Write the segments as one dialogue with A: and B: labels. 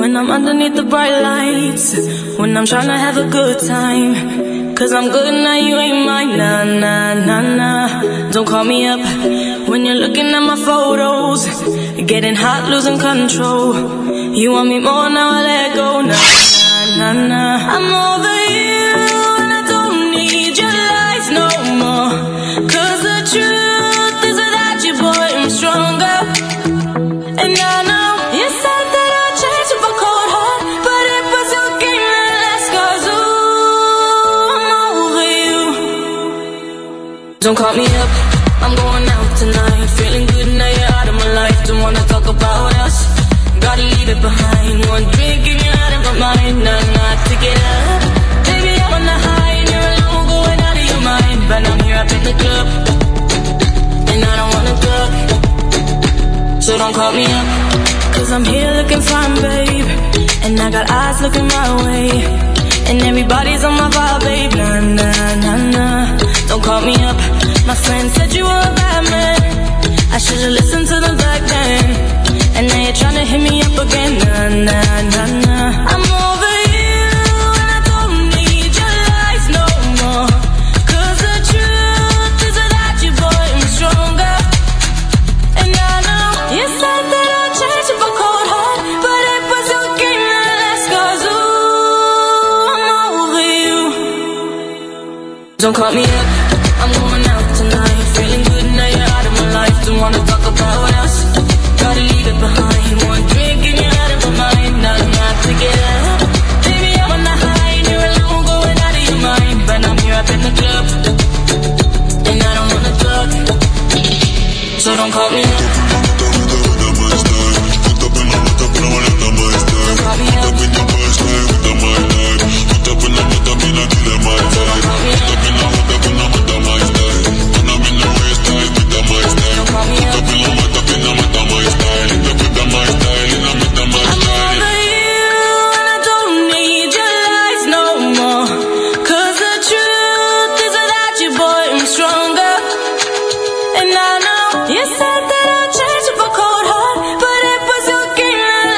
A: when I'm underneath the bright lights, when I'm trying to have a good time. Cause I'm good now, you ain't mine. Nah, nah, nah, nah. Don't call me up when you're looking at my photos, getting hot, losing control. You want me more, now I let go. Nah, nah, nah, nah. I'm over you and I don't need your lies no more. Cause the truth is without you, boy, I'm stronger. And I know you said that I'd change with a cold heart, but it was your game that last. Cause ooh, I'm over you. Don't call me up, I'm going out tonight. Feeling good now you're out of my life. Don't wanna talk about us, gotta leave it behind. One drink and you're out of my mind. Nah, nah, take it up. Baby, I'm on the high and you're alone, going out of your mind. But I'm here up in the club, and I don't wanna talk. So don't call me up, cause I'm here looking fine, babe. And I got eyes looking my way, and everybody's on my vibe, babe. Nah, nah, nah, nah. Don't call me up, my friend said you were a bad man. I should've listened to them back then. And now you're tryna hit me up again. Nah, nah, nah, nah. I'm over you and I don't need your lies no more. Cause the truth is without you, boy, I'm stronger. And I know you said that I'd change with a cold heart, but it was your game that last. Cause ooh, I'm over you. Don't call me up, I'm going out tonight. Feeling good now you're out of my life. Don't wanna talk about us, gotta leave it behind. One drink and you're out of my mind. Nah, nah, take it up. Baby, I'm on the high and you're alone, going out of your mind. But I'm here up in the club, and I don't wanna talk. So don't call me up.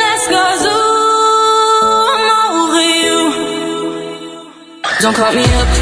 A: Don't call me up,